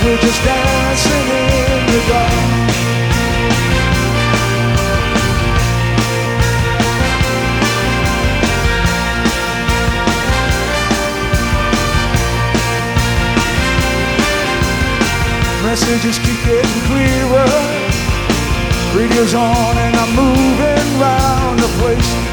we're just dancing in the dark. Messages keep getting clearer. Radio's on and I'm moving round the place.